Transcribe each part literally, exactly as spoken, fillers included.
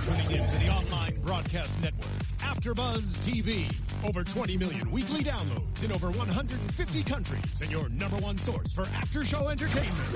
tuning in to the online broadcast network, AfterBuzz T V. Over twenty million weekly downloads in over one hundred fifty countries, and your number one source for after-show entertainment.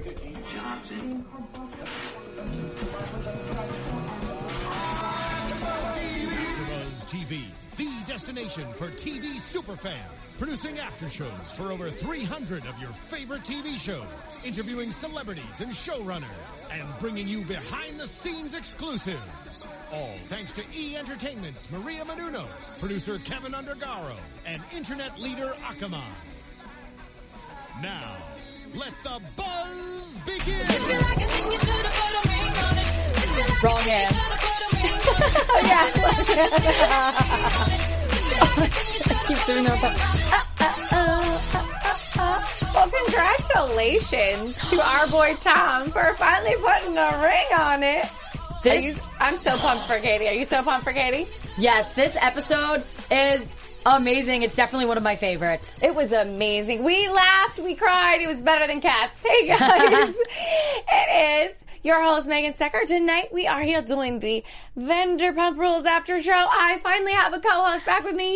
AfterBuzz T V, the destination for T V superfans. Producing after shows for over three hundred of your favorite T V shows. Interviewing celebrities and showrunners. And bringing you behind-the-scenes exclusives. All thanks to E! Entertainment's Maria Menounos, producer Kevin Undergaro, and internet leader Akamai. Now, let the buzz begin! Wrong hand. Yeah. Keep doing that. Well, congratulations to our boy Tom for finally putting a ring on it. Are you, I'm so pumped for Katie. Are you so pumped for Katie? Yes, this episode is amazing. It's definitely one of my favorites. It was amazing. We laughed, we cried. It was better than Cats. Hey guys, it is your host Megan Stecker. Tonight we are here doing the Vanderpump Rules after show. I finally have a co-host back with me.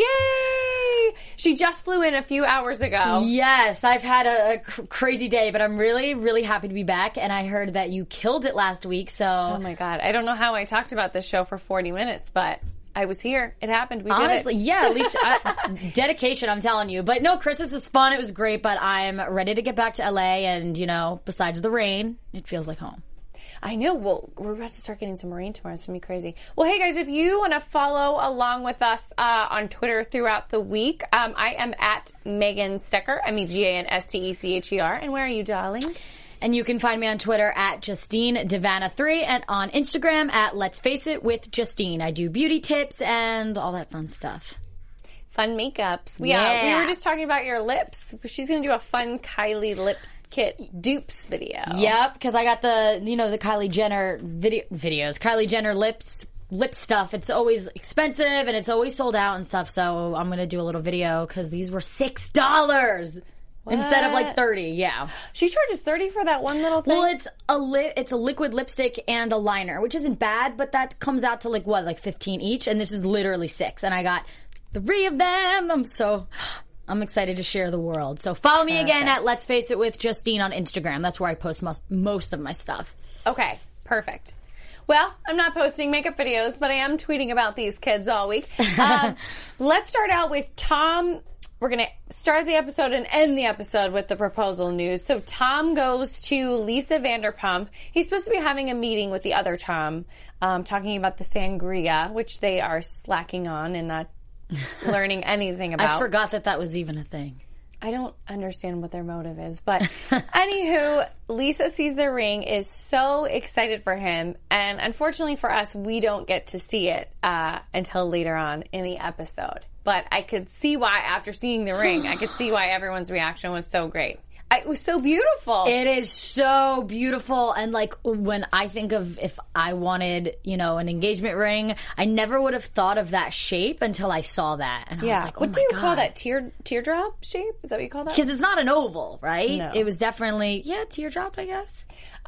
Yay! She just flew in a few hours ago. Yes, I've had a, a cr- crazy day, but I'm really, really happy to be back. And I heard that you killed it last week, so... Oh my God. I don't know how I talked about this show for forty minutes, but... I was here. It happened. We Honestly, did it. yeah, at least I, dedication, I'm telling you. But no, Christmas was fun. It was great, but I'm ready to get back to L A and, you know, besides the rain, it feels like home. I know. Well, we're about to start getting some rain tomorrow. It's going to be crazy. Well, hey, guys, if you want to follow along with us uh, on Twitter throughout the week, um, I am at Megan Stecker, M E G A N S T E C H E R. And where are you, darling? And you can find me on Twitter at Justine Devana three and on Instagram at Let's Face It with Justine. I do beauty tips and all that fun stuff. Fun makeups. Yeah. yeah. We were just talking about your lips. She's going to do a fun Kylie lip kit dupes video. Yep, because I got the, you know, the Kylie Jenner video videos. Kylie Jenner lips lip stuff. It's always expensive and it's always sold out and stuff. So I'm going to do a little video because these were six dollars. What? Instead of like thirty, yeah. She charges thirty for that one little thing? Well, it's a li- it's a liquid lipstick and a liner, which isn't bad, but that comes out to like what, like fifteen each, and this is literally six. And I got three of them. I'm so I'm excited to share the world. So follow me Perfect. again at Let's Face It with Justine on Instagram. That's where I post most, most of my stuff. Okay, perfect. Well, I'm not posting makeup videos, but I am tweeting about these kids all week. Um, let's start out with Tom. We're going to start the episode and end the episode with the proposal news. So Tom goes to Lisa Vanderpump. He's supposed to be having a meeting with the other Tom, um, talking about the sangria, which they are slacking on and not learning anything about. I forgot that that was even a thing. I don't understand what their motive is. But anywho, Lisa sees the ring, is so excited for him. And unfortunately for us, we don't get to see it uh, until later on in the episode. But I could see why, after seeing the ring, I could see why everyone's reaction was so great. I, it was so beautiful. It is so beautiful. And like when I think of if I wanted, you know, an engagement ring, I never would have thought of that shape until I saw that. And yeah. I was like, oh what my do you God. call that? Tear teardrop shape? Is that what you call that? Because it's not an oval, right? No. It was definitely, yeah, teardrop, I guess.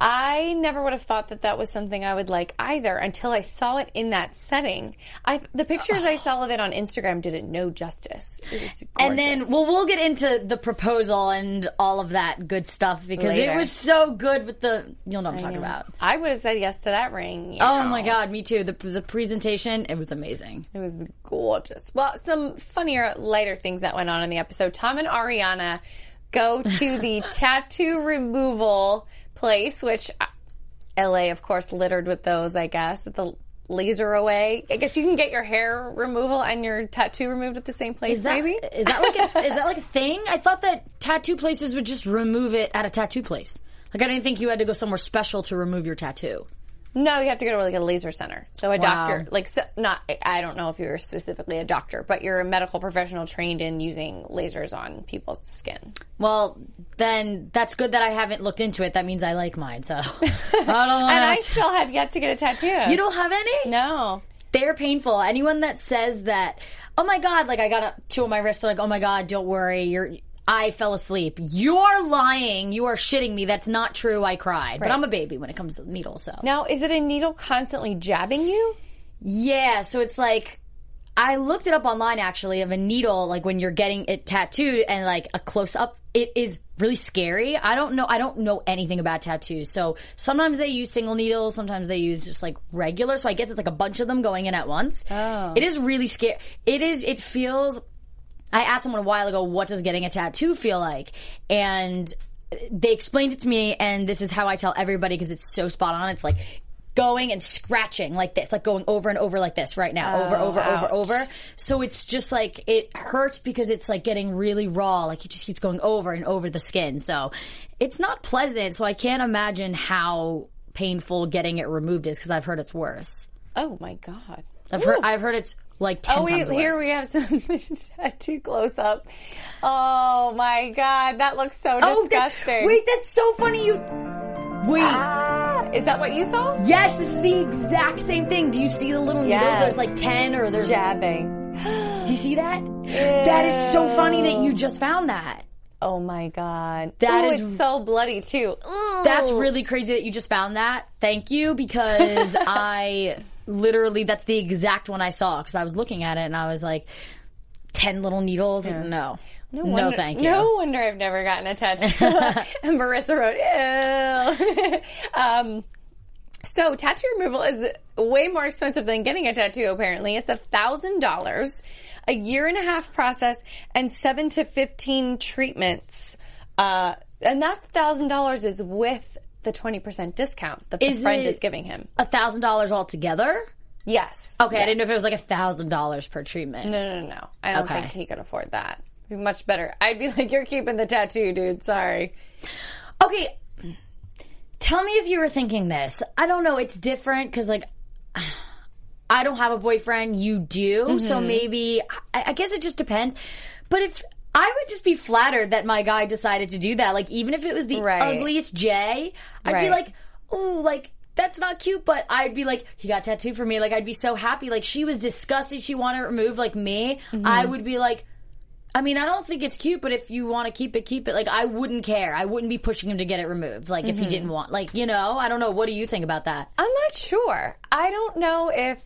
I never would have thought that that was something I would like either until I saw it in that setting. I, the pictures I saw of it on Instagram did it no justice. It was gorgeous. And then, well, we'll get into the proposal and all of that good stuff because Later. it was so good with the, you'll know what I'm talking about. I would have said yes to that ring. you Oh know. my God, me too. The the presentation, it was amazing. It was gorgeous. Well, some funnier, lighter things that went on in the episode. Tom and Ariana go to the tattoo removal place, which L A, of course, littered with those, I guess, at the laser away. I guess you can get your hair removal and your tattoo removed at the same place, Is that, maybe? is that like a, is that like a thing? I thought that tattoo places would just remove it at a tattoo place. Like I didn't think you had to go somewhere special to remove your tattoo. No, you have to go to like a laser center. So a Wow. doctor, like so, not, I don't know if you're specifically a doctor, but you're a medical professional trained in using lasers on people's skin. Well, then that's good that I haven't looked into it. That means I like mine. So I don't And I want still have yet to get a tattoo. You don't have any? No. They're painful. Anyone that says that, oh my God, like I got a, two on my wrist, they're like, oh my God, don't worry. You're. I fell asleep. You are lying. You are shitting me. That's not true. I cried. But Right. I'm a baby when it comes to needles, so. Now, is it a needle constantly jabbing you? Yeah, so it's like, I looked it up online actually of a needle, like when you're getting it tattooed and like a close up, it is really scary. I don't know, I don't know anything about tattoos. So sometimes they use single needles, sometimes they use just like regular. So I guess it's like a bunch of them going in at once. Oh. It is really scary. It is, it feels, I asked someone a while ago, what does getting a tattoo feel like? And they explained it to me, and this is how I tell everybody because it's so spot on. It's like, going and scratching like this, like going over and over like this right now, over, Oh, over, ouch. over, over. So it's just like, it hurts because it's like getting really raw, like it just keeps going over and over the skin. So it's not pleasant, so I can't imagine how painful getting it removed is because I've heard it's worse. Oh my God. I've heard, I've heard it's like ten Oh, wait, times worse. here we have some tattoo close up. Oh my God, that looks so Oh, that- disgusting. wait, that's so funny. You wait. Ah, is that what you saw? Yes, this is the exact same thing. Do you see the little needles? Yes. There's like ten or there's Jabbing. Do you see that? That is so funny that you just found that. Oh my God. That Ooh, is- it's so bloody too. Ooh. That's really crazy that you just found that. Thank you, because I literally, that's the exact one I saw, because I was looking at it and I was like, ten little needles? No. No, No, wonder, thank you. No wonder I've never gotten a tattoo. And Marissa wrote, ew. um, so tattoo removal is way more expensive than getting a tattoo, apparently. It's one thousand dollars, a year and a half process, and seven to fifteen treatments. Uh, and that one thousand dollars is with the twenty percent discount that the Is friend it- is giving him. A thousand dollars altogether? Yes. Okay, I Yes. didn't know if it was like a thousand dollars per treatment. No, no, no, no. I don't Okay. think he could afford that. It'd be much better. I'd be like, you're keeping the tattoo, dude. Sorry. Okay, tell me if you were thinking this. I don't know, it's different because, like, I don't have a boyfriend, you do, Mm-hmm. so maybe, I, I guess it just depends. But if, I would just be flattered that my guy decided to do that. Like, even if it was the Right. ugliest J, I'd Right. be like, ooh, like, that's not cute, but I'd be like, he got tattooed for me. Like, I'd be so happy. Like, she was disgusted, she wanted it removed, like me. Mm-hmm. I would be like, I mean, I don't think it's cute, but if you want to keep it, keep it. Like, I wouldn't care. I wouldn't be pushing him to get it removed. Like, if he didn't want, like, you know, I don't know. What do you think about that? I'm not sure. I don't know if.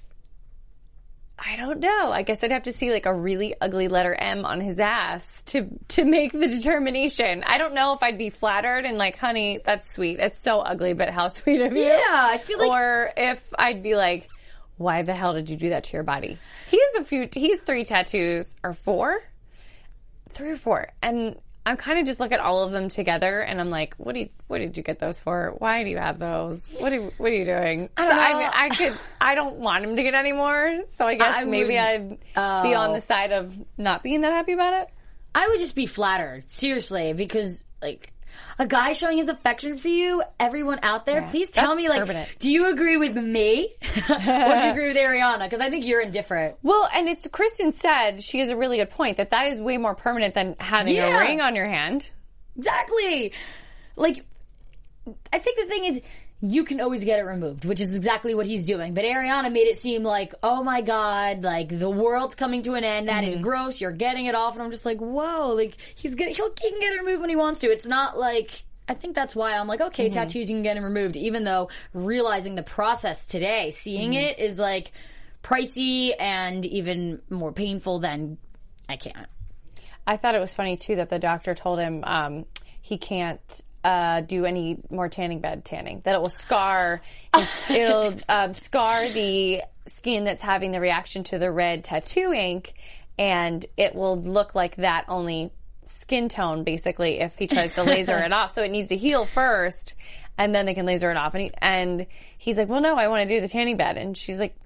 I don't know. I guess I'd have to see like a really ugly letter M on his ass to to make the determination. I don't know if I'd be flattered and like, honey, that's sweet. It's so ugly, but how sweet of you. Yeah, I feel like- Or if I'd be like, why the hell did you do that to your body? He has a few. He has three tattoos or four, three or four, and I'm kind of just look at all of them together, and I'm like, what do you, what did you get those for? Why do you have those? What are, what are you doing? I don't so know. I mean, I could, I don't want him to get any more. So I guess I maybe I'd wouldn't- be on Oh. the side of not being that happy about it. I would just be flattered, seriously, because, like, a guy showing his affection for you, everyone out there, Yeah, please tell that's me, like, permanent. do you agree with me? Or do you agree with Ariana? Because I think you're indifferent. Well, and it's Kristen said she has a really good point that that is way more permanent than having Yeah. a ring on your hand. Exactly. Like, I think the thing is, you can always get it removed, which is exactly what he's doing. But Ariana made it seem like, oh my God, like the world's coming to an end. That is gross. You're getting it off. And I'm just like, whoa, like he's gonna, he'll, he can get it removed when he wants to. It's not like, I think that's why I'm like, okay, tattoos, you can get them removed. Even though realizing the process today, seeing it is like pricey and even more painful than I can't. I thought it was funny too that the doctor told him um, he can't uh, do any more tanning bed tanning. That it will scar, it'll um, scar the skin that's having the reaction to the red tattoo ink, and it will look like that only skin tone basically if he tries to laser it off. So it needs to heal first, and then they can laser it off. And he, and he's like, "Well, no, I want to do the tanning bed," and she's like,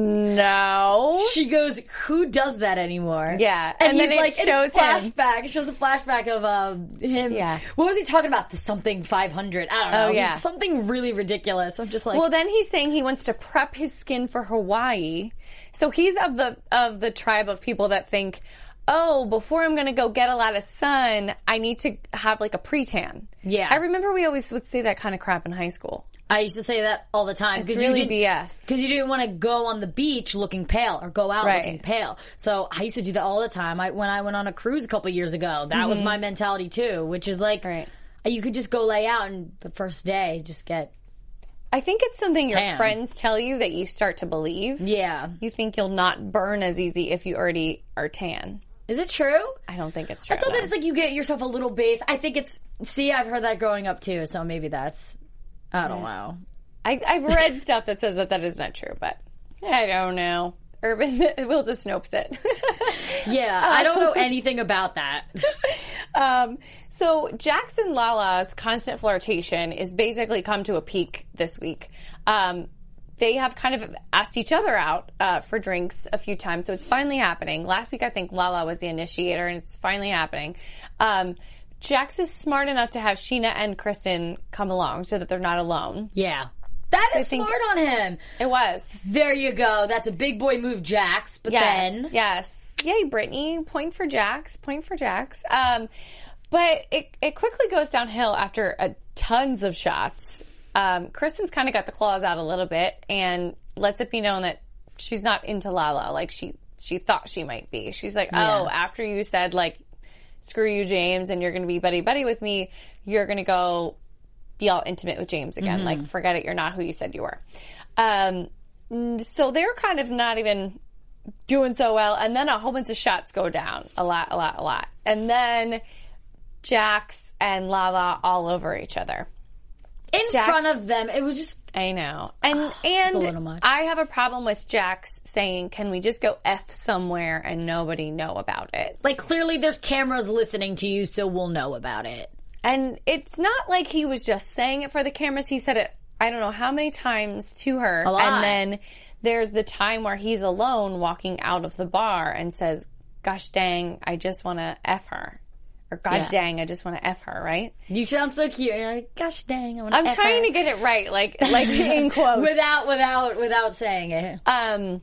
"No." She goes, who does that anymore? Yeah, And, and he's then it like, shows in him. flashback. It shows a flashback of um, him. Yeah. What was he talking about? The something five hundred. I don't know. Oh, yeah. Something really ridiculous. I'm just like, Well, then he's saying he wants to prep his skin for Hawaii. So he's of the of the tribe of people that think, oh, before I'm going to go get a lot of sun, I need to have like a pre-tan. Yeah. I remember we always would say that kind of crap in high school. I used to say that all the time. It's really B S. Because you didn't want to go on the beach looking pale or go out Right. looking pale. So I used to do that all the time. I, when I went on a cruise a couple years ago, that Mm-hmm. was my mentality too, which is like, Right. you could just go lay out and the first day just get, I think it's something your Tan. friends tell you that you start to believe. yeah. You think you'll not burn as easy if you already are tan. Is it true? I don't think it's true. I thought no. that it's like you get yourself a little base. I think it's, see, I've heard that growing up too, so maybe that's, I don't know. I, I've read stuff that says that that is not true, but I don't know. Urban will just Snopes it. Yeah, I don't know anything about that. um, so Jackson Lala's constant flirtation is basically come to a peak this week. Um, they have kind of asked each other out uh, for drinks a few times, so it's finally happening. Last week, I think Lala was the initiator, and it's finally happening. Um, Jax is smart enough to have Sheena and Kristen come along so that they're not alone. Yeah. That is think- smart on him. It was. There you go. That's a big boy move, Jax. But Yes, then, yes. Yay, Brittany. Point for Jax. Point for Jax. Um, but it, it quickly goes downhill after a, tons of shots. Um, Kristen's kind of got the claws out a little bit and lets it be known that she's not into Lala like she, she thought she might be. She's like, Yeah. oh, after you said, like, screw you, James, and you're going to be buddy-buddy with me, you're going to go be all intimate with James again. Like, forget it, you're not who you said you were. Um, so they're kind of not even doing so well. And then a whole bunch of shots go down. A lot, a lot, a lot. And then Jax and Lala all over each other. in Jax- front of them, it was just, I know. And a and little much. I have a problem with Jax saying, can we just go F somewhere and nobody know about it? like, clearly there's cameras listening to you, so we'll know about it. And it's not like he was just saying it for the cameras. He said it, I don't know how many times to her. A lot. And then there's the time where he's alone walking out of the bar and says, gosh dang, I just want to F her. Or God Yeah. dang, I just want to F her, right? You sound so cute. And you're like, gosh dang, I want to I'm trying to get it right, like like in quotes. without, without, without saying it. Um,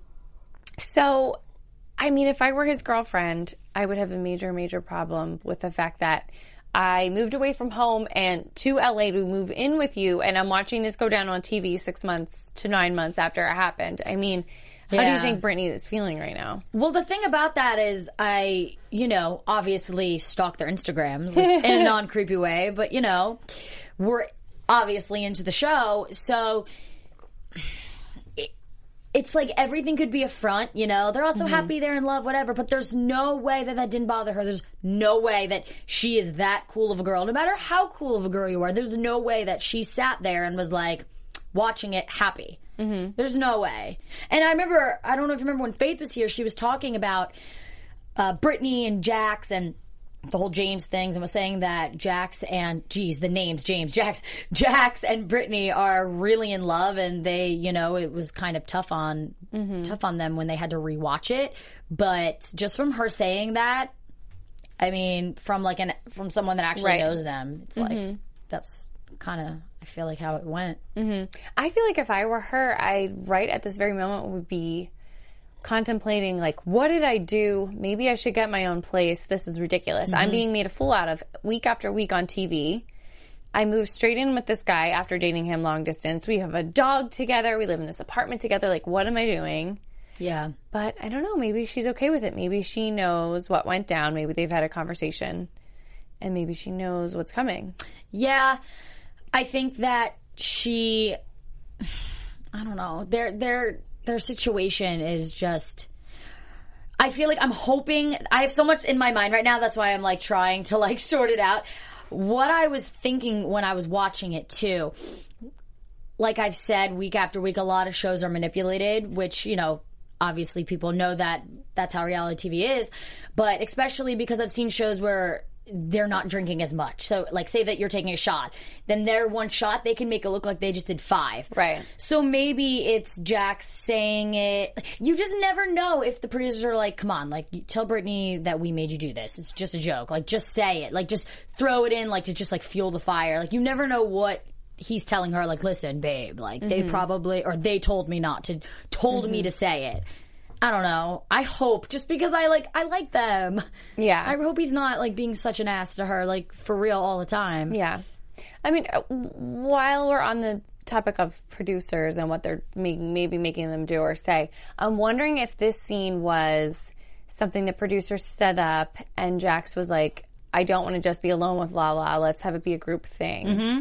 so, I mean, if I were his girlfriend, I would have a major, major problem with the fact that I moved away from home and to L A to move in with you, and I'm watching this go down on T V six months to nine months after it happened. I mean, how do you Yeah. think Brittany is feeling right now? Well, the thing about that is I, you know, obviously stalk their Instagrams like, in a non-creepy way, but, you know, we're obviously into the show, so it, it's like everything could be a front, you know? They're also happy, they're in love, whatever, but there's no way that that didn't bother her. There's no way that she is that cool of a girl. No matter how cool of a girl you are, there's no way that she sat there and was like, watching it happy. Mm-hmm. There's no way. And I remember, I don't know if you remember when Faith was here, she was talking about uh, Brittany and Jax and the whole James things and was saying that Jax and, geez, the names, James, Jax, Jax and Brittany are really in love and they, you know, it was kind of tough on, tough on them when they had to rewatch it. But just from her saying that, I mean, from like an, from someone that actually Right. knows them, it's like, that's kind of, I feel like how it went. I feel like if I were her, I right at this very moment would be contemplating, like, what did I do? Maybe I should get my own place. This is ridiculous. I'm being made a fool out of week after week on T V. I moved straight in with this guy after dating him long distance. We have a dog together. We live in this apartment together. Like, what am I doing? Yeah. But I don't know. Maybe she's okay with it. Maybe she knows what went down. Maybe they've had a conversation. And maybe she knows what's coming. Yeah. I think that she, I don't know, their their their situation is just, I feel like I'm hoping, I have so much in my mind right now, that's why I'm like trying to like sort it out. What I was thinking when I was watching it too, like I've said week after week, a lot of shows are manipulated, which, you know, obviously people know that that's how reality T V is, but especially because I've seen shows where they're not drinking as much. So, like, say that you're taking a shot. Then their one shot, they can make it look like they just did five. Right. So maybe it's Jax saying it. You just never know if the producers are like, come on, like, you tell Brittany that we made you do this. It's just a joke. Like, just say it. Like, just throw it in, like, to just, like, fuel the fire. Like, you never know what he's telling her. Like, listen, babe, like, they probably, or they told me not to, told me to say it. I don't know. I hope, just because I like I like them. Yeah. I hope he's not like being such an ass to her, like for real all the time. Yeah. I mean, uh, while we're on the topic of producers and what they're making, maybe making them do or say, I'm wondering if this scene was something the producer set up and Jax was like, I don't want to just be alone with Lala. Let's have it be a group thing. Mm-hmm.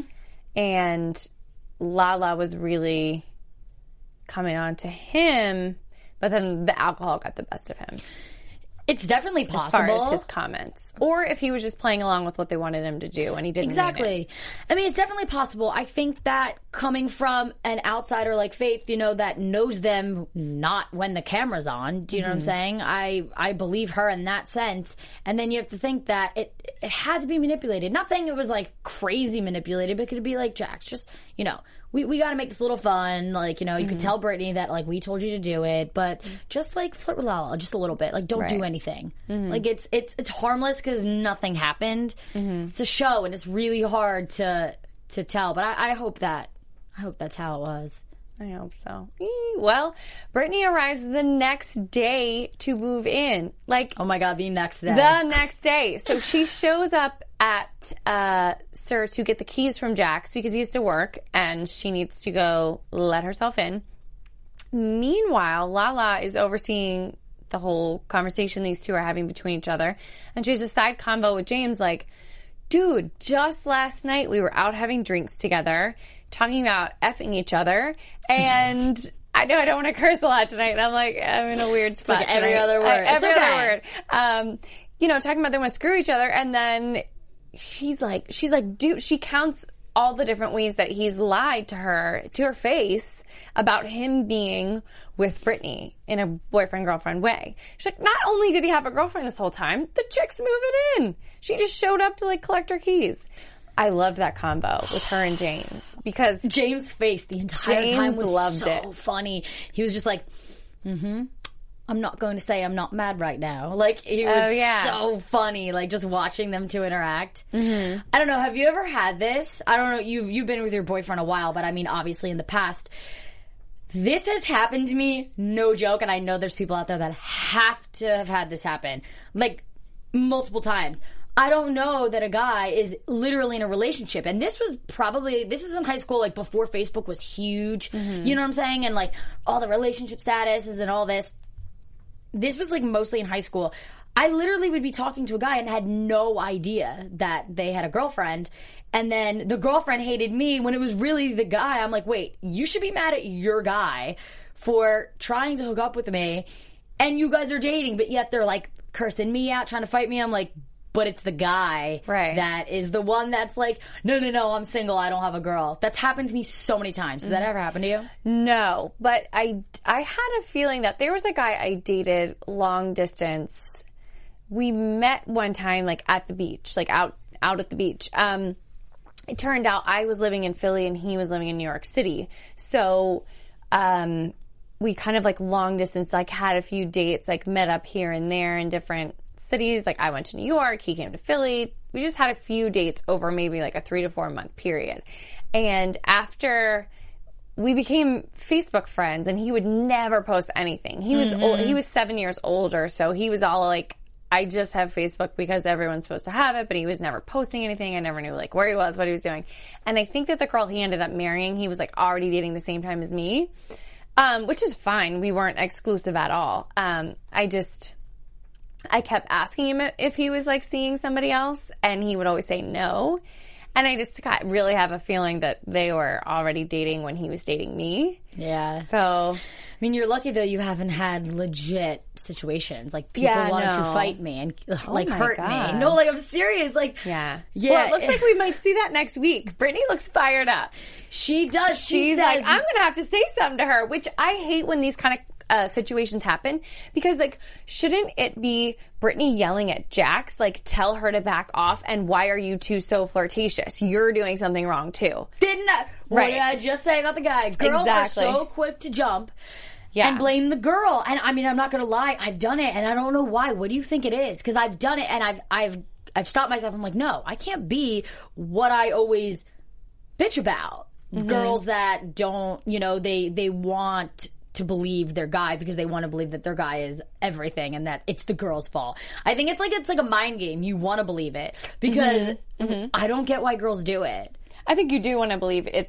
And Lala was really coming on to him, but then the alcohol got the best of him. It's definitely possible. As far as his comments. Or if he was just playing along with what they wanted him to do and he didn't Exactly. mean it. I mean, it's definitely possible. I think that coming from an outsider like Faith, you know, that knows them not when the camera's on, do you know mm-hmm. what I'm saying? I, I believe her in that sense. And then you have to think that it, it had to be manipulated. Not saying it was like crazy manipulated, but it could be like, Jax, just, you know, we, we got to make this a little fun. Like, you know, you mm-hmm. could tell Brittany that, like, we told you to do it, but just, like, flirt with Lala just a little bit. Like, don't right. do anything. Mm-hmm. Like, it's it's it's harmless because nothing happened. Mm-hmm. It's a show, and it's really hard to to tell. But I, I hope that, I hope that's how it was. I hope so. Well, Brittany arrives the next day to move in. Like, oh my God, the next day. The next day. So she shows up at uh, Sir to get the keys from Jax because he has to work and she needs to go let herself in. Meanwhile, Lala is overseeing the whole conversation these two are having between each other. And she has a side convo with James like, dude, just last night we were out having drinks together, talking about effing each other, and I know I don't want to curse a lot tonight, and I'm like, I'm in a weird spot it's like every tonight. other word. I, every it's okay. other word. Um, you know, talking about they want to screw each other, and then she's like, she's like, dude, she counts all the different ways that he's lied to her, to her face, about him being with Brittany in a boyfriend-girlfriend way. She's like, not only did he have a girlfriend this whole time, the chick's moving in. She just showed up to, like, collect her keys. I loved that combo with her and James because James' face the entire James time was loved so it. funny. He was just like, mm-hmm. I'm not going to say I'm not mad right now. Like, it was oh, yeah. so funny, like, just watching them two interact. Mm-hmm. I don't know, have you ever had this? I don't know, you've, you've been with your boyfriend a while, but I mean, obviously in the past. This has happened to me, no joke, and I know there's people out there that have to have had this happen. Like, multiple times. I don't know that a guy is literally in a relationship. And this was probably, this is in high school, like, before Facebook was huge. Mm-hmm. You know what I'm saying? And, like, all the relationship statuses and all this. This was, like, mostly in high school. I literally would be talking to a guy and had no idea that they had a girlfriend. And then the girlfriend hated me when it was really the guy. I'm like, wait, you should be mad at your guy for trying to hook up with me. And you guys are dating, but yet they're, like, cursing me out, trying to fight me. I'm like, but it's the guy right. that is the one that's like, no, no, no, I'm single, I don't have a girl. That's happened to me so many times. Has mm-hmm. that ever happened to you? No, but I, I had a feeling that there was a guy I dated long distance. We met one time, like, at the beach, like, out out at the beach. Um, it turned out I was living in Philly and he was living in New York City. So um, we kind of, like, long distance, like, had a few dates, like, met up here and there in different cities. Like, I went to New York, he came to Philly. We just had a few dates over maybe like a three to four month period. And after we became Facebook friends, and he would never post anything. He was mm-hmm. old, he was seven years older, so he was all like, I just have Facebook because everyone's supposed to have it, but he was never posting anything. I never knew like where he was, what he was doing. And I think that the girl he ended up marrying, he was like already dating the same time as me, um, which is fine. We weren't exclusive at all. Um, I just... I kept asking him if he was, like, seeing somebody else, and he would always say no. And I just got, really have a feeling that they were already dating when he was dating me. Yeah. So... I mean, you're lucky, though, you haven't had legit situations. Like, people yeah, wanted no. to fight me and, like, oh hurt God. me. No, like, I'm serious. Like, yeah. Yeah. Well, it looks like we might see that next week. Brittany looks fired up. She does. She She's says, like, I'm going to have to say something to her, which I hate when these kind of Uh, situations happen, because like, shouldn't it be Brittany yelling at Jax, like, tell her to back off, and why are you two so flirtatious? You're doing something wrong too. Didn't I? What right. did I just say about the guy? Girls exactly. are so quick to jump yeah. and blame the girl. And I mean, I'm not going to lie, I've done it, and I don't know why. What do you think it is? Because I've done it, and I've I've I've stopped myself. I'm like, no, I can't be what I always bitch about. Mm-hmm. Girls that don't, you know, they they want to believe their guy because they want to believe that their guy is everything and that it's the girl's fault. I think it's like it's like a mind game. You want to believe it because mm-hmm. Mm-hmm. I don't get why girls do it. I think you do want to believe it's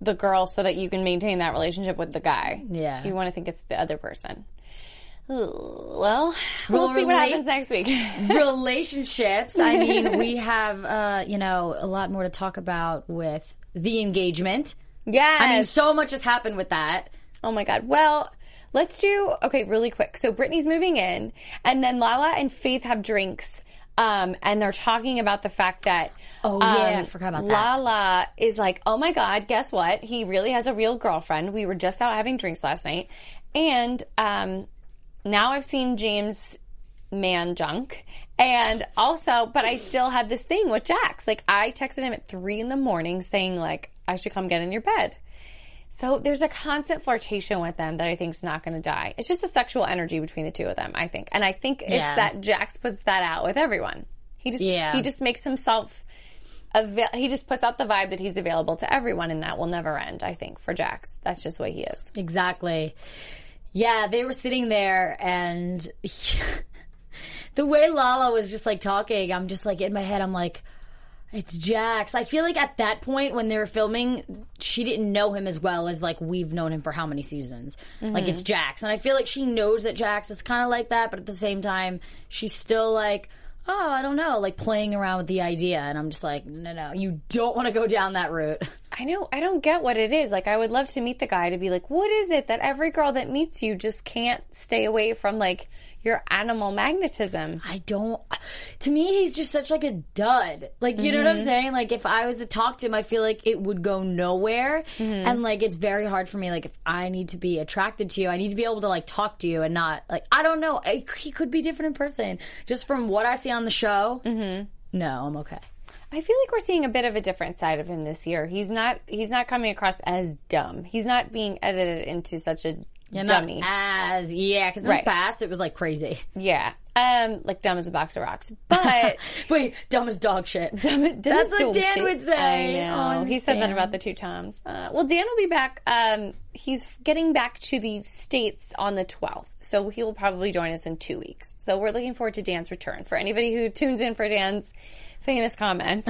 the girl so that you can maintain that relationship with the guy. Yeah. You want to think it's the other person. Ooh, well, we'll, Well, see what rela- happens next week. Relationships. I mean, we have, uh, you know, a lot more to talk about with the engagement. Yes. I mean, so much has happened with that. Oh my God. Well, let's do, okay, really quick. So Brittany's moving in, and then Lala and Faith have drinks, um, and they're talking about the fact that, Oh, yeah, um, I forgot about that. Lala is like, oh my God, guess what? He really has a real girlfriend. We were just out having drinks last night. And, um, now I've seen James man junk. And also, but I still have this thing with Jax. Like, I texted him at three in the morning saying, like, I should come get in your bed. So there's a constant flirtation with them that I think is not going to die. It's just a sexual energy between the two of them, I think. And I think it's Yeah. that Jax puts that out with everyone. He just Yeah. he just makes himself avail- he just puts out the vibe that he's available to everyone, and that will never end, I think, for Jax. That's just the way he is. Exactly. Yeah, they were sitting there, and the way Lala was just like talking, I'm just like in my head, I'm like, it's Jax. I feel like at that point when they were filming, she didn't know him as well as like we've known him for how many seasons. Mm-hmm. Like it's Jax, and I feel like she knows that Jax is kind of like that, but at the same time, she's still like, oh, I don't know, like playing around with the idea, and I'm just like, no, no, you don't want to go down that route. I know, I don't get what it is. Like, I would love to meet the guy to be like, what is it that every girl that meets you just can't stay away from, like, your animal magnetism? I don't. To me, he's just such like a dud. Like, you know what I'm saying? Like, if I was to talk to him, I feel like it would go nowhere. And like, it's very hard for me. Like, if I need to be attracted to you, I need to be able to like talk to you and not like, I don't know. I, he could be different in person. Just from what I see on the show. Mm-hmm. No, I'm okay. I feel like we're seeing a bit of a different side of him this year. He's not. He's not coming across as dumb. He's not being edited into such a Yeah, dummy. not as yeah, because in Right. the past it was like crazy. Yeah, um, like dumb as a box of rocks. But Wait, dumb as dog shit. dumb, dumb That's as what dog Dan shit. would say. I know. Oh, he said that Dan. about the two Toms. Uh, well, Dan will be back. Um, he's getting back to the States on the twelfth, so he'll probably join us in two weeks. So we're looking forward to Dan's return. For anybody who tunes in for Dan's famous comment.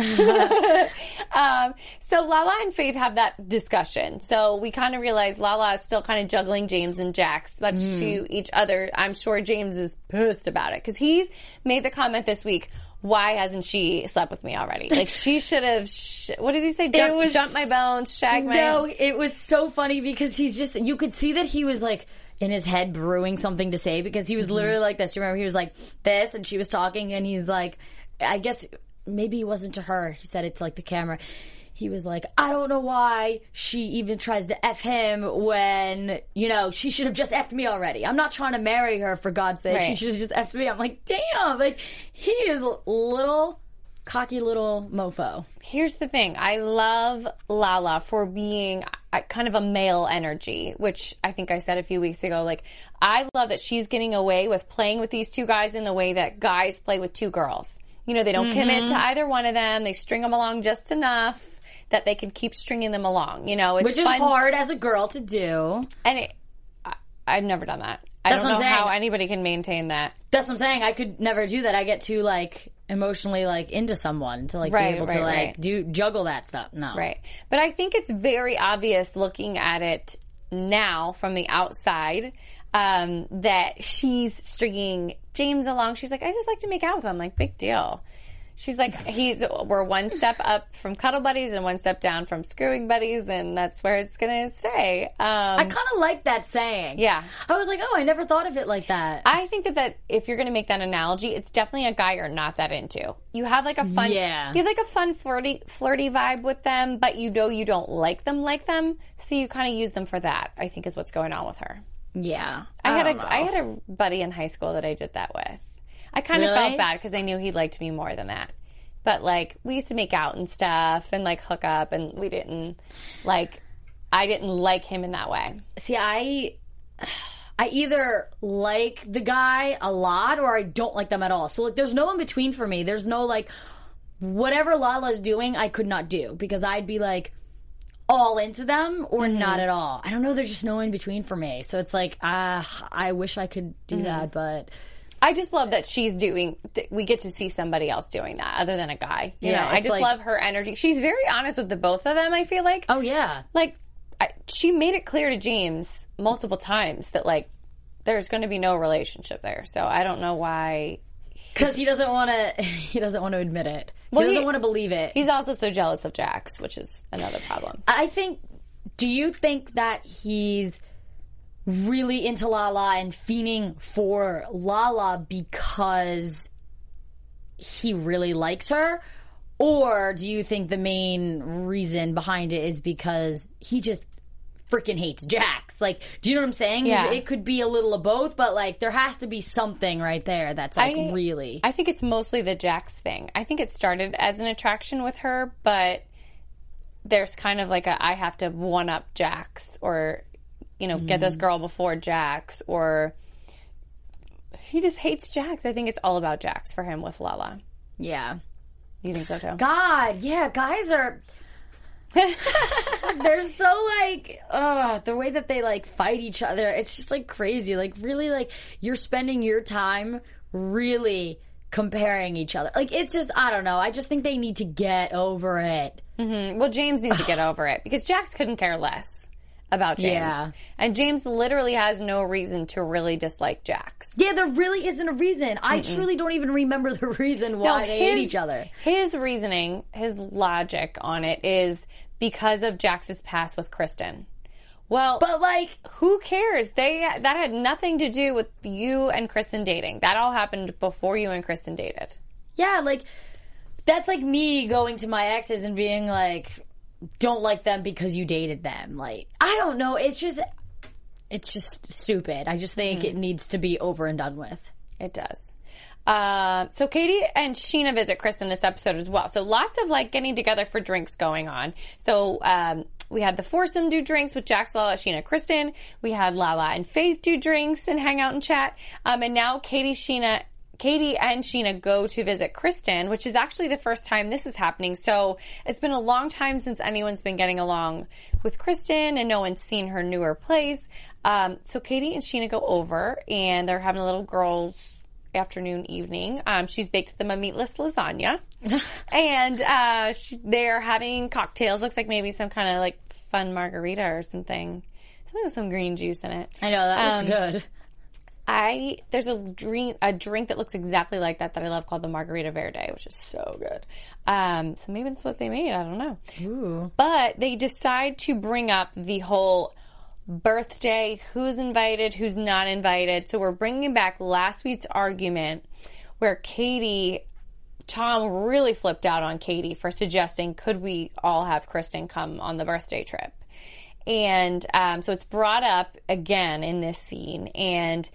um, so Lala and Faith have that discussion. So we kind of realize Lala is still kind of juggling James and Jax, much Mm. to each other. I'm sure James is pissed about it because he's made the comment this week, why hasn't she slept with me already? Like, she should have, sh- what did he say? Jump, was- jump my bones, shag my... No, it was so funny because he's just, you could see that he was like in his head brewing something to say because he was literally like this. You remember he was like this and she was talking and he's like, I guess maybe he wasn't to her. He said it to like the camera. He was like, I don't know why she even tries to F him when, you know, she should have just F'd me already. I'm not trying to marry her, for God's sake. Right. She should have just F'd me. I'm like, damn. Like, he is a little cocky little mofo. Here's the thing. I love Lala for being uh, kind of a male energy, which I think I said a few weeks ago. Like, I love that she's getting away with playing with these two guys in the way that guys play with two girls. You know, they don't mm-hmm. commit to either one of them. They string them along just enough that they can keep stringing them along. You know, it's Which is fun. hard as a girl to do. And it, I, I've never done that. I That's don't what know I'm how saying. anybody can maintain that. That's what I'm saying. I could never do that. I get too, like, emotionally, like, into someone to, like, Right, be able right, to, like, right. do juggle that stuff. No. Right. But I think it's very obvious looking at it now from the outside um, that she's stringing James along. She's like, I just like to make out with him. Like, big deal. She's like, he's we're one step up from cuddle buddies and one step down from screwing buddies, and that's where it's going to stay. Um, I kind of like that saying. Yeah. I was like, oh, I never thought of it like that. I think that, that if you're going to make that analogy, it's definitely a guy you're not that into. You have like a fun, Yeah. you have like a fun flirty, flirty vibe with them, but you know you don't like them like them, so you kind of use them for that. I think is what's going on with her. Yeah. I, I had don't a know. I had a buddy in high school that I did that with. I kind of Really? felt bad because I knew he liked me more than that. But like we used to make out and stuff and like hook up, and we didn't like I didn't like him in that way. See, I I either like the guy a lot or I don't like them at all. So like, there's no in between for me. There's no like whatever Lala's doing, I could not do because I'd be like all into them or Mm-hmm. not at all. I don't know. There's just no in between for me. So it's like, uh, I wish I could do Mm-hmm. that, but I just love that she's doing, th- we get to see somebody else doing that other than a guy. You Yeah, know, I it's just like- love her energy. She's very honest with the both of them, I feel like. oh yeah. Like, I, she made it clear to James multiple times that, like, there's going to be no relationship there. So I don't know why. Because he doesn't want to. He doesn't want to admit it. He Well, doesn't he- want to believe it. He's also so jealous of Jax, which is another problem. I think. Do you think that he's really into Lala and fiending for Lala because he really likes her? Or do you think the main reason behind it is because he just freaking hates Jax? Like, do you know what I'm saying? 'Cause Yeah. It could be a little of both, but like there has to be something right there that's like I- really. I think it's mostly the Jax thing. I think it started as an attraction with her, but there's kind of like a I have to one up Jax, or you know, get this girl before Jax, or he just hates Jax. I think it's all about Jax for him with Lala. yeah. You think so too? God, yeah, guys are. They're so like, uh, the way that they like fight each other, it's just like crazy. Like, really, like, you're spending your time really comparing each other. Like, it's just, I don't know. I just think they need to get over it. Well, James needs to get over it because Jax couldn't care less about James. Yeah. And James literally has no reason to really dislike Jax. Yeah, there really isn't a reason. I truly don't even remember the reason why No, they hate his- each other. His reasoning, his logic on it is because of Jax's past with Kristen. Well, But like, who cares? They that had nothing to do with you and Kristen dating. That all happened before you and Kristen dated. yeah, like, that's like me going to my exes and being like, don't like them because you dated them. Like, I don't know. It's just, it's just stupid. I just think it needs to be over and done with. It does. Uh, so Katie and Sheena visit Kristen this episode as well. So lots of like getting together for drinks going on. So um, we had the foursome do drinks with Jax, Lala, Sheena, Kristen. We had Lala and Faith do drinks and hang out and chat. Um, and now Katie, Sheena, Katie and Sheena go to visit Kristen, which is actually the first time this is happening. So it's been a long time since anyone's been getting along with Kristen and no one's seen her newer place. Um, so Katie and Sheena go over and they're having a little girls' afternoon, evening. Um, she's baked them a meatless lasagna. and uh, she, they're having cocktails. Looks like maybe some kind of like fun margarita or something. Something with some green juice in it. I know, that looks Um, good. I there's a drink a drink that looks exactly like that that I love called the Margarita Verde, which is so good. Um, so maybe that's what they made. I don't know. Ooh. But they decide to bring up the whole birthday, who's invited, who's not invited. So we're bringing back last week's argument where Katie, Tom really flipped out on Katie for suggesting, could we all have Kristen come on the birthday trip? And um, so it's brought up again in this scene. And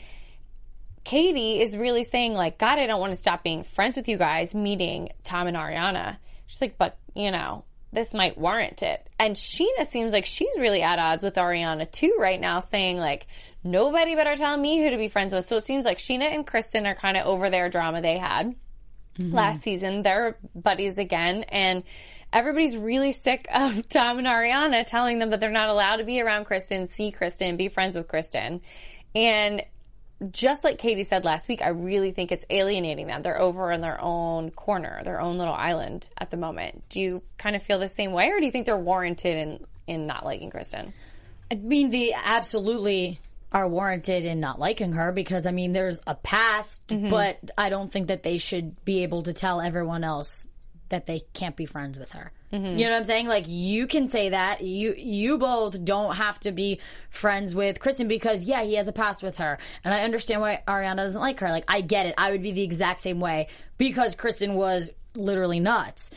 Katie is really saying, like, God, I don't want to stop being friends with you guys, meeting Tom and Ariana. She's like, but, you know, this might warrant it. And Sheena seems like she's really at odds with Ariana, too, right now, saying, like, nobody better tell me who to be friends with. So it seems like Sheena and Kristen are kind of over their drama they had last season. They're buddies again. And everybody's really sick of Tom and Ariana telling them that they're not allowed to be around Kristen, see Kristen, be friends with Kristen. And just like Katie said last week, I really think it's alienating them. They're over in their own corner, their own little island at the moment. Do you kind of feel the same way, or do you think they're warranted in, in not liking Kristen? I mean, they absolutely are warranted in not liking her because, I mean, there's a past, but I don't think that they should be able to tell everyone else that they can't be friends with her. You know what I'm saying? Like, you can say that. You you both don't have to be friends with Kristen because, yeah, he has a past with her. And I understand why Ariana doesn't like her. Like, I get it. I would be the exact same way because Kristen was literally nuts.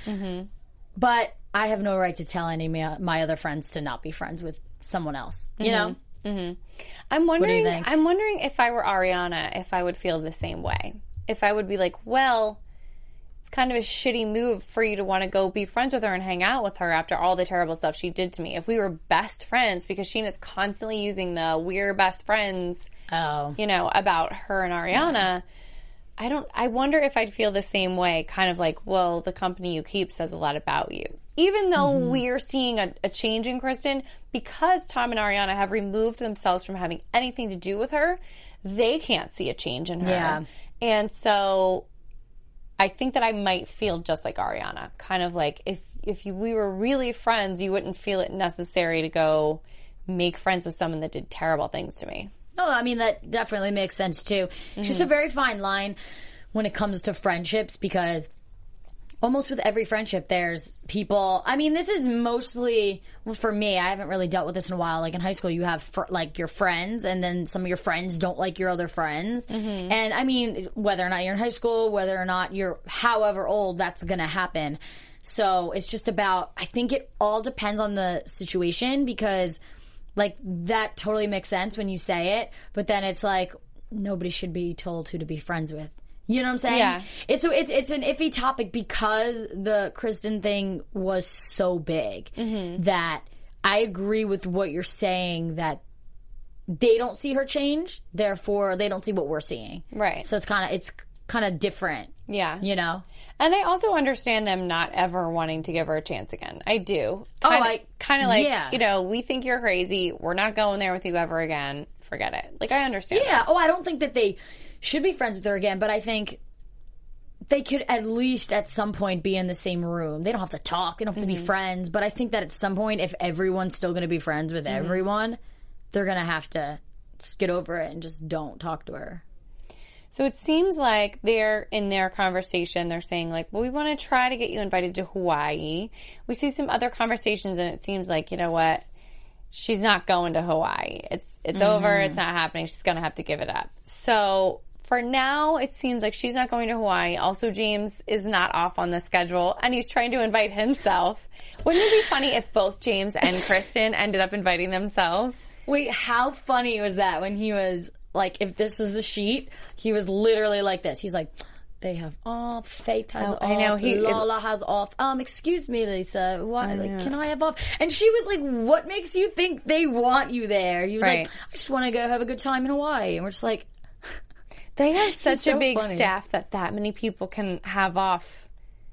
But I have no right to tell any of my, my other friends to not be friends with someone else. You know? I'm wondering. think? I'm wondering if I were Ariana, if I would feel the same way. If I would be like, well, it's kind of a shitty move for you to want to go be friends with her and hang out with her after all the terrible stuff she did to me. If we were best friends, because Sheena's constantly using the "we're best friends," Oh. you know, about her and Ariana. I don't. I wonder if I'd feel the same way. Kind of like, well, the company you keep says a lot about you. Even though we're seeing a, a change in Kristen, because Tom and Ariana have removed themselves from having anything to do with her, they can't see a change in her. Yeah. And so I think that I might feel just like Ariana. Kind of like if if you, we were really friends, you wouldn't feel it necessary to go make friends with someone that did terrible things to me. No, I mean, that definitely makes sense, too. It's just a very fine line when it comes to friendships, because almost with every friendship, there's people. I mean, this is mostly, well, for me, I haven't really dealt with this in a while. Like in high school, you have fr- like your friends, and then some of your friends don't like your other friends. Mm-hmm. And I mean, whether or not you're in high school, whether or not you're however old, that's going to happen. So it's just about, I think it all depends on the situation, because like that totally makes sense when you say it, but then it's like nobody should be told who to be friends with. You know what I'm saying? Yeah. It's it's it's an iffy topic because the Kristen thing was so big mm-hmm. that I agree with what you're saying, that they don't see her change, therefore they don't see what we're seeing. Right. So it's kind of it's kind of different. Yeah. You know? And I also understand them not ever wanting to give her a chance again. I do. Oh, Kind I- of, kind of like, yeah. you know, we think you're crazy. We're not going there with you ever again. Forget it. Like, I understand Yeah. that. Oh, I don't think that they should be friends with her again, but I think they could at least at some point be in the same room. They don't have to talk. They don't have to Mm-hmm. be friends. But I think that at some point, if everyone's still going to be friends with Mm-hmm. everyone, they're going to have to just get over it and just don't talk to her. So it seems like they're in their conversation, they're saying like, well, we want to try to get you invited to Hawaii. We see some other conversations, and it seems like, you know what, she's not going to Hawaii. It's it's Mm-hmm. over. It's not happening. She's going to have to give it up. So for now, it seems like she's not going to Hawaii. Also, James is not off on the schedule, and he's trying to invite himself. Wouldn't it be funny if both James and Kristen ended up inviting themselves? Wait, how funny was that when he was like, if this was the sheet, he was literally like this. He's like, they have off, Faith has Oh, off, I know, he- Lala has off. Um, excuse me, Lisa, why, like, can I have off? And she was like, what makes you think they want you there? He was Right. like, I just want to go have a good time in Hawaii. And we're just like, They have such so a big funny. staff that that many people can have off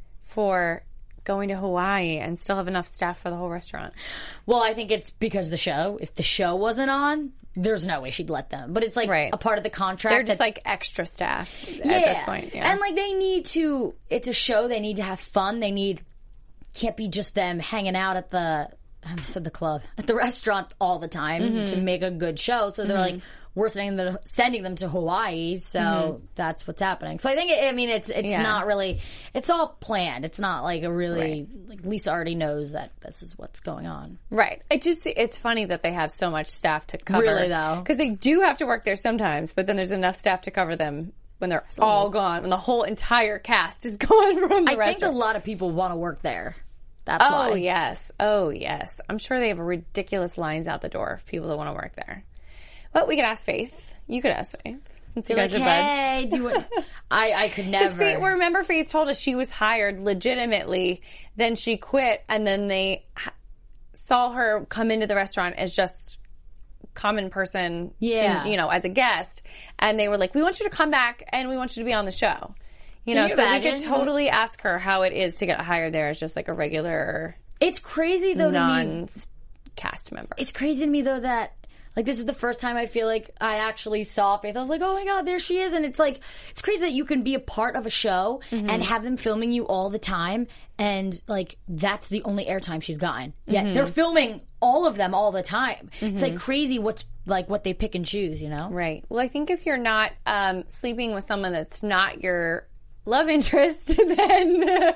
for going to Hawaii and still have enough staff for the whole restaurant. well, I think it's because of the show. If the show wasn't on, there's no way she'd let them. But it's like Right. a part of the contract. They're just that- like extra staff at this point. Yeah. And like they need to, it's a show, they need to have fun. They need, can't be just them hanging out at the, I said the club, at the restaurant all the time Mm-hmm. to make a good show. So they're like, we're sending them, sending them to Hawaii. So Mm-hmm. that's what's happening. So I think, it, I mean, it's, it's Yeah. not really, it's all planned. It's not like a really, like Lisa already knows that this is what's going on. Right. It just, it's funny that they have so much staff to cover. Really, though. Because they do have to work there sometimes, but then there's enough staff to cover them when they're all gone, when the whole entire cast is gone from the I think restaurant. a lot of people want to work there. That's Oh, why. yes. Oh, yes. I'm sure they have ridiculous lines out the door of people that want to work there. Well, we could ask Faith. You could ask Faith. Since you They're guys like, are buds. hey, do you want, I, I could Because never. Faith, remember, Faith told us she was hired legitimately, then she quit, and then they ha- saw her come into the restaurant as just common person, Yeah. in- you know, as a guest, and they were like, we want you to come back, and we want you to be on the show. You know, you so we imagine? could totally ask her how it is to get hired there as just like a regular It's crazy though to me. non-cast member. It's crazy to me though that like this is the first time I feel like I actually saw Faith. I was like, oh my god, there she is. And it's like it's crazy that you can be a part of a show Mm-hmm. and have them filming you all the time, and like that's the only airtime she's gotten. Yet Mm-hmm. they're filming all of them all the time. It's like crazy what's like what they pick and choose, you know? Right. Well, I think if you're not um, sleeping with someone that's not your love interest, then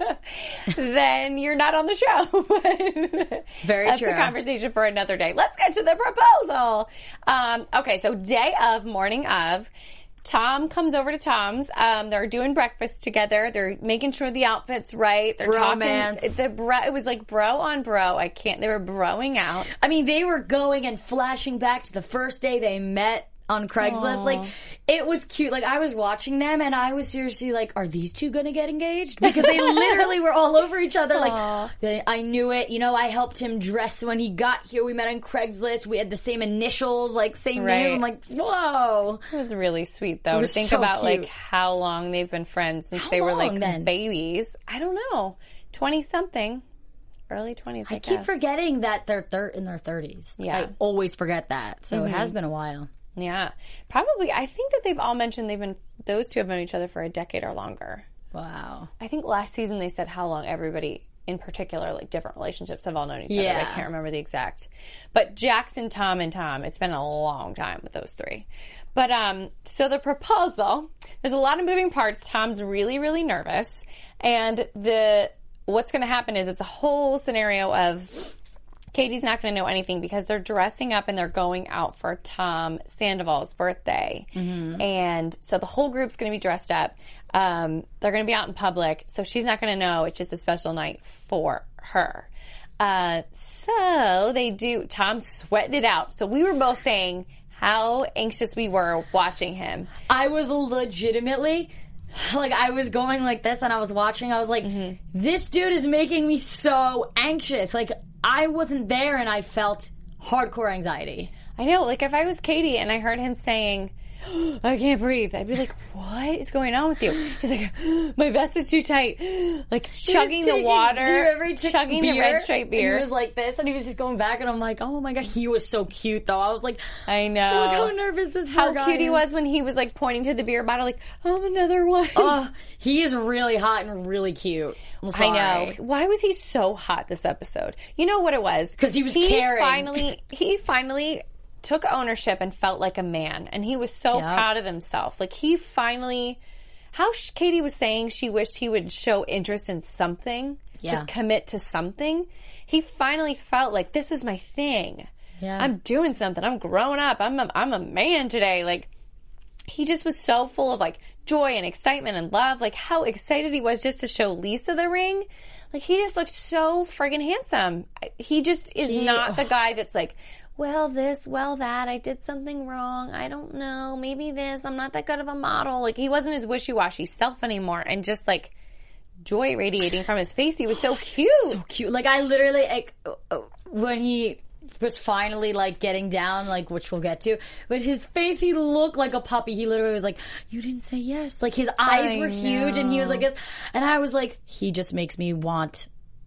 then you're not on the show. Very That's true. a conversation for another day. Let's get to the proposal. Um, okay, so day of, morning of, Tom comes over to Tom's. Um, they're doing breakfast together. They're making sure the outfit's right. They're Bromance. talking. It's a bro. It was like bro on bro. I can't. They were broing out. I mean, they were going and flashing back to the first day they met on Craigslist. Like, it was cute. Like, I was watching them and I was seriously like, are these two going to get engaged? Because they literally were all over each other. Like, they, I knew it. You know, I helped him dress when he got here. We met on Craigslist. We had the same initials, like, same Right. names. I'm like, whoa. It was really sweet, though, to was think so about like cute. how long they've been friends since How they were like long, then? babies. I don't know, twenty something, early twenties. I, I keep guess. forgetting that they're thir- in their thirties. Yeah. I always forget that. So it has been a while. Yeah, probably. I think that they've all mentioned they've been those two have known each other for a decade or longer. Wow. I think last season they said how long everybody in particular, like different relationships have all known each Yeah. other. I can't remember the exact. But Jackson, Tom, and Tom, it's been a long time with those three. But um, so the proposal, there's a lot of moving parts. Tom's really, really nervous. And the what's going to happen is it's a whole scenario of Katie's not going to know anything because they're dressing up and they're going out for Tom Sandoval's birthday. Mm-hmm. And so the whole group's going to be dressed up. Um, they're going to be out in public. So she's not going to know. It's just a special night for her. Uh, so they do. Tom's sweating it out. So we were both saying how anxious we were watching him. I was legitimately, like, I was going like this and I was watching. I was like, mm-hmm. this dude is making me so anxious. Like, I wasn't there and I felt hardcore anxiety. I know. Like, if I was Katie and I heard him saying, I can't breathe, I'd be like, what is going on with you? He's like, my vest is too tight. Like, he chugging taking, the water. Do you ever take chugging beer? the red stripe beer. And he was like this and he was just going back and I'm like, oh my God. He was so cute though. I was like, I know. Look how nervous this How guy cute he is. was when he was like pointing to the beer bottle like, oh, another one. Oh, he is really hot and really cute. I'm sorry. I know. Why was he so hot this episode? You know what it was? Because he was he caring. Finally, he finally took ownership and felt like a man. And he was so Yeah. proud of himself. Like, he finally... How sh- Katie was saying she wished he would show interest in something. Yeah. Just commit to something. He finally felt like, this is my thing. Yeah. I'm doing something. I'm growing up. I'm a, I'm a man today. Like, he just was so full of, like, joy and excitement and love. Like, how excited he was just to show Lisa the ring. Like, he just looked so friggin' handsome. He just is He- not the guy that's like, well, this, well, that, I did something wrong. I don't know. Maybe this. I'm not that good of a model. Like, he wasn't his wishy-washy self anymore. And just, like, joy radiating from his face. He was so cute. So cute. Like, I literally, like, when he was finally, like, getting down, like, which we'll get to, but his face, he looked like a puppy. He literally was like, you didn't say yes. Like, his eyes I were huge, and he was know. like this. And I was like, he just makes me want,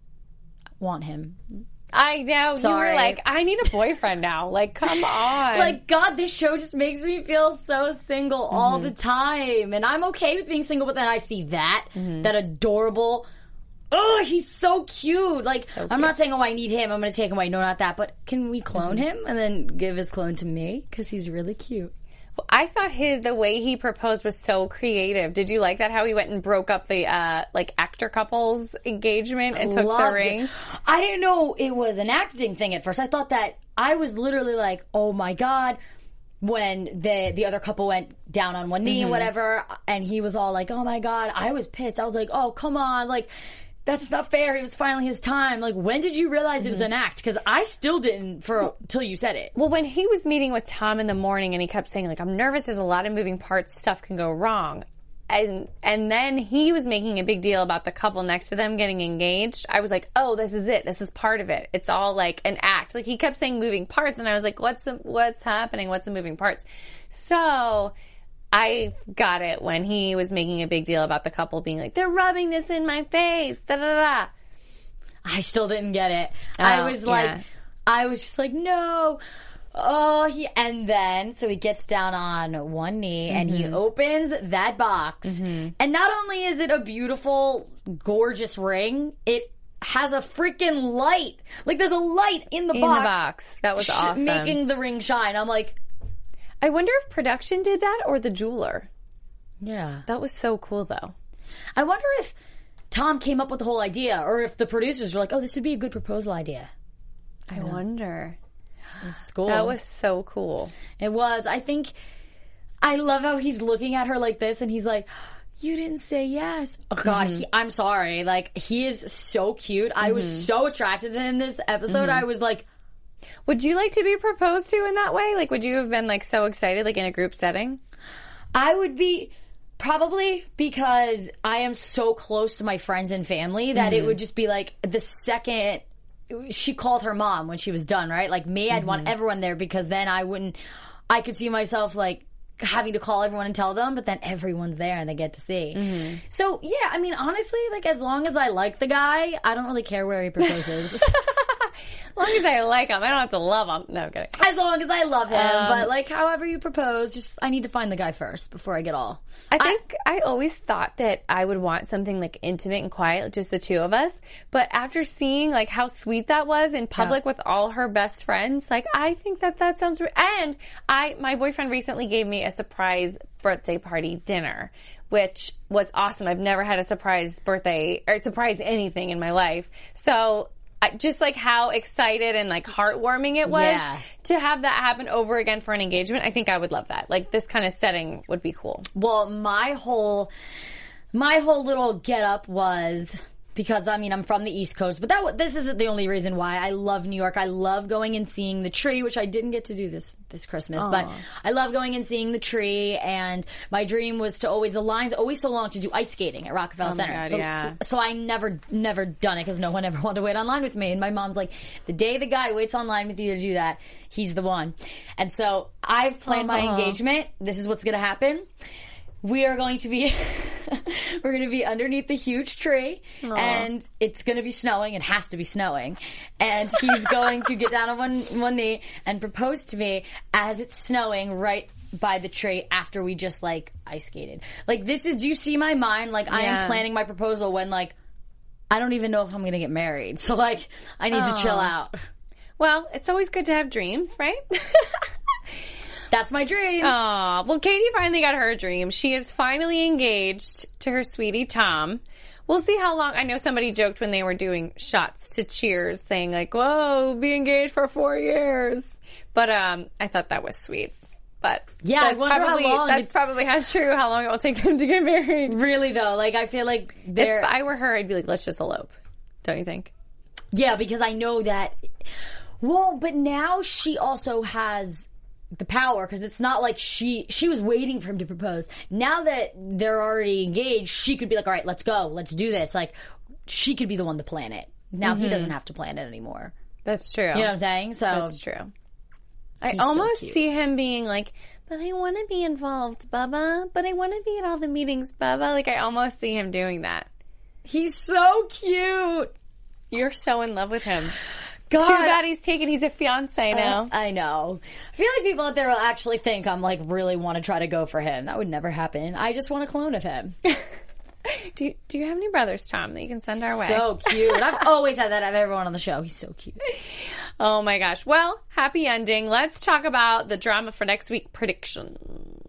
want him. I know. Sorry. You were like, I need a boyfriend now. Like, come on. Like, God, this show just makes me feel so single all the time. And I'm okay with being single, but then I see that, that adorable, oh, he's so cute. Like, I'm not saying, oh, I need him, I'm going to take him away. No, not that. But can we clone him and then give his clone to me? Because he's really cute. I thought his the way he proposed was so creative. Did you like that? How he went and broke up the uh, like actor couple's engagement and took the Loved ring. it. I didn't know it was an acting thing at first. I thought that I was literally like, oh my God, when the the other couple went down on one knee and whatever, and he was all like, oh my God, I was pissed. I was like, oh, come on, like, that's not fair. It was finally his time. Like, when did you realize it was an act? Because I still didn't for till you said it. Well, when he was meeting with Tom in the morning and he kept saying, like, I'm nervous, there's a lot of moving parts, stuff can go wrong. And and then he was making a big deal about the couple next to them getting engaged. I was like, oh, this is it. This is part of it. It's all like an act. Like, he kept saying moving parts, and I was like, what's the, what's happening? What's the moving parts? So I got it when he was making a big deal about the couple being like, they're rubbing this in my face, da da da. I still didn't get it. I Oh, was like, yeah. I was just like, no. Oh, he, and then, so he gets down on one knee and he opens that box. And not only is it a beautiful, gorgeous ring, it has a freaking light. Like, there's a light in the In box. the box. That was sh- awesome. Making the ring shine. I'm like, I wonder if production did that or the jeweler. yeah. That was so cool, though. I wonder if Tom came up with the whole idea or if the producers were like, oh, this would be a good proposal idea. I wonder. It's cool. That was so cool. It was. I think I love how he's looking at her like this and he's like, you didn't say yes. Oh God, he, I'm sorry. Like, he is so cute. I was so attracted to him this episode. I was like, Would you like to be proposed to in that way? Like, would you have been, like, so excited, like, in a group setting? I would be probably because I am so close to my friends and family that it would just be like the second she called her mom when she was done, right? Like, me, I'd want everyone there because then I wouldn't, I could see myself, like, having to call everyone and tell them, but then everyone's there and they get to see. So, yeah, I mean, honestly, like, as long as I like the guy, I don't really care where he proposes. As long as I like him, I don't have to love him. No, I'm kidding. As long as I love him, Um, but like however you propose, just I need to find the guy first before I get all. I think I, I always thought that I would want something like intimate and quiet, like just the two of us. But after seeing like how sweet that was in public Yeah. with all her best friends, like I think that that sounds. Re- and I, my boyfriend recently gave me a surprise birthday party dinner, which was awesome. I've never had a surprise birthday or surprise anything in my life. So I, just like how excited and like heartwarming it was Yeah. to have that happen over again for an engagement. I think I would love that. Like this kind of setting would be cool. Well, my whole my whole little get up was because I mean I'm from the East Coast, but that wa- this isn't the only reason why I love New York. I love going and seeing the tree, which I didn't get to do this this Christmas, but I love going and seeing the tree. And my dream was to always the line's always so long to do ice skating at Rockefeller my Center. God, The- yeah. So I never never done it because no one ever wanted to wait online with me. And my mom's like, the day the guy waits online with you to do that, he's the one. And so I've planned my Uh-huh. engagement. This is what's going to happen. We are going to be we're going to be underneath the huge tree, and it's going to be snowing. It has to be snowing, and he's going to get down on one one knee and propose to me as it's snowing right by the tree after we just like ice skated. Like this is. Do you see my mind? Like I Yeah. am planning my proposal when like I don't even know if I'm going to get married. So like I need to chill out. Well, it's always good to have dreams, right? That's my dream. Aw, well, Katie finally got her dream. She is finally engaged to her sweetie Tom. We'll see how long. I know somebody joked when they were doing shots to Cheers, saying like, "Whoa, be engaged for four years." But um, I thought that was sweet. But Yeah, I that's wonder how probably, long That's it- probably how true. How long it will take them to get married. Really though, like I feel like they're. If I were her, I'd be like, "Let's just elope." Don't you think? Yeah, because I know that. Well, but now she also has the power because it's not like she she was waiting for him to propose. Now that they're already engaged, she could be like, "All right, let's go, let's do this." Like she could be the one to plan it. Now he doesn't have to plan it anymore. That's true. You know what I'm saying? So That's true. I He's so almost cute. see him being like, but I want to be involved, Bubba. But I want to be at all the meetings, Bubba. Like, I almost see him doing that. he's so cute. You're so in love with him. God, Too bad he's taken. He's a fiance now. I know. I feel like people out there will actually think I'm like really want to try to go for him. That would never happen. I just want a clone of him. do, you, do you have any brothers, Tom, that you can send our way? So cute. I've always had that out of everyone on the show. He's so cute. Oh, my gosh. Well, happy ending. Let's talk about the drama for next week, predictions.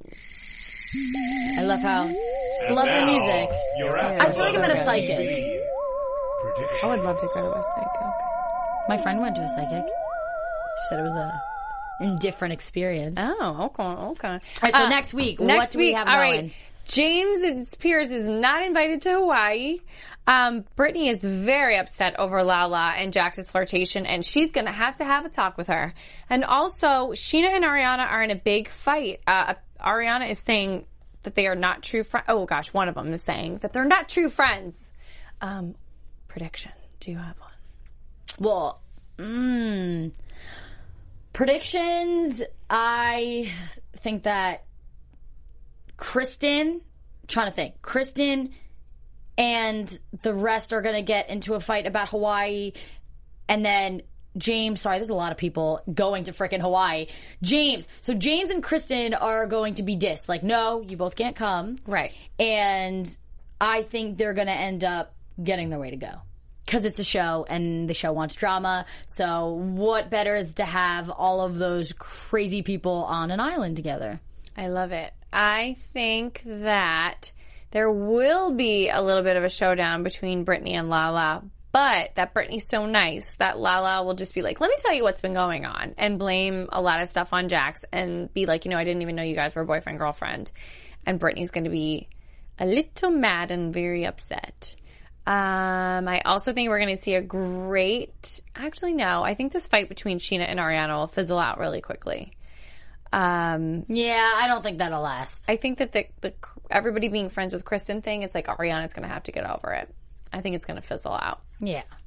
I love how. Just love the music. I feel like I'm at a psychic. I would love to go to a psychic. My friend went to a psychic. She said it was a indifferent experience. All Oh, okay, okay. right, so Uh, next week, Next what do we week, have all going? right. James is- Spears is not invited to Hawaii. Um, Brittany is very upset over Lala and Jax's flirtation, and she's going to have to have a talk with her. And also, Sheena and Ariana are in a big fight. Uh, Ariana is saying that they are not true friends. Oh, gosh, one of them is saying that they're not true friends. Um, prediction. Do you have one? Well, mm, predictions. I think that Kristen, trying to think, Kristen and the rest are going to get into a fight about Hawaii, and then James, sorry, there's a lot of people going to frickin' Hawaii. James, so James and Kristen are going to be dissed. Like, no, you both can't come. Right. And I think they're going to end up getting their way to go. Because it's a show, and the show wants drama. So what better is to have all of those crazy people on an island together? I love it. I think that there will be a little bit of a showdown between Brittany and Lala, but that Brittany's so nice that Lala will just be like, let me tell you what's been going on, and blame a lot of stuff on Jax and be like, you know, I didn't even know you guys were boyfriend, girlfriend. And Brittany's going to be a little mad and very upset. Um, I also think we're going to see a great, actually no, I think this fight between Sheena and Ariana will fizzle out really quickly. Um, Yeah, I don't think that'll last. I think that the, the everybody being friends with Kristen thing, it's like Ariana's going to have to get over it. I think it's going to fizzle out. Yeah.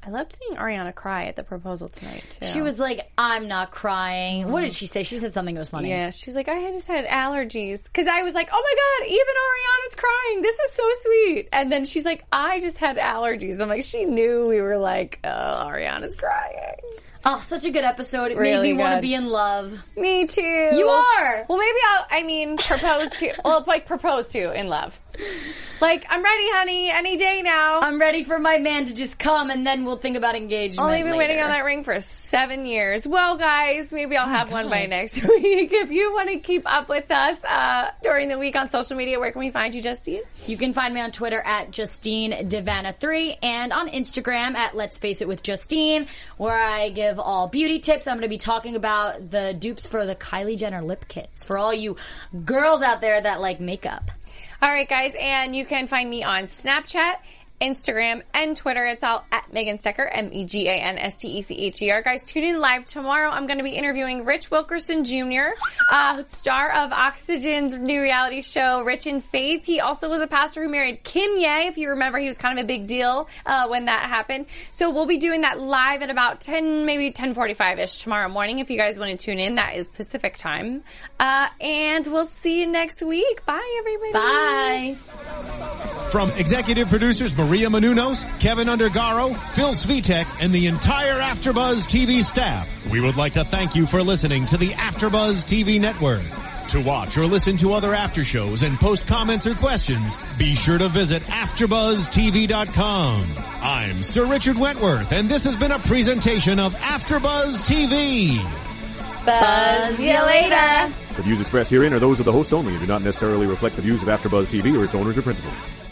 I loved seeing Ariana cry at the proposal tonight, too. She was like, I'm not crying. What did she say? She said something that was funny. Yeah, she's like, I had just had allergies. Because I was like, oh my God, even Ariana's crying. This is so sweet. And then she's like, I just had allergies. I'm like, she knew we were like, oh, Ariana's crying. Oh, such a good episode. It Really made me want to good. be in love. Me too. You are. Well, maybe I'll, I mean, propose to, well, like propose to in love. Like, I'm ready, honey, any day now. I'm ready for my man to just come, and then we'll think about engagement. Only been later. waiting on that ring for seven years. Well, guys, maybe I'll have one by next week. If you want to keep up with us uh, during the week on social media, where can we find you, Justine? You can find me on Twitter at Justine Devana three and on Instagram at Let's Face It with Justine, where I give all beauty tips. I'm going to be talking about the dupes for the Kylie Jenner lip kits for all you girls out there that like makeup. All right, guys, and you can find me on Snapchat, Instagram, and Twitter. It's all at Megan Stecher, M E G A N S T E C H E R. Guys, tune in live tomorrow. I'm going to be interviewing Rich Wilkerson Junior, uh, star of Oxygen's new reality show, Rich in Faith. He also was a pastor who married Kim Ye. If you remember, he was kind of a big deal uh, when that happened. So we'll be doing that live at about ten, maybe ten forty-five-ish tomorrow morning. If you guys want to tune in, that is Pacific time. Uh, and we'll see you next week. Bye, everybody. Bye. From executive producers Maria Menounos, Kevin Undergaro, Phil Svitek, and the entire AfterBuzz T V staff, we would like to thank you for listening to the AfterBuzz T V network. To watch or listen to other after shows and post comments or questions, be sure to visit after buzz T V dot com. I'm Sir Richard Wentworth, and this has been a presentation of AfterBuzz T V. Buzz you later. The views expressed herein are those of the hosts only and do not necessarily reflect the views of AfterBuzz T V or its owners or principals.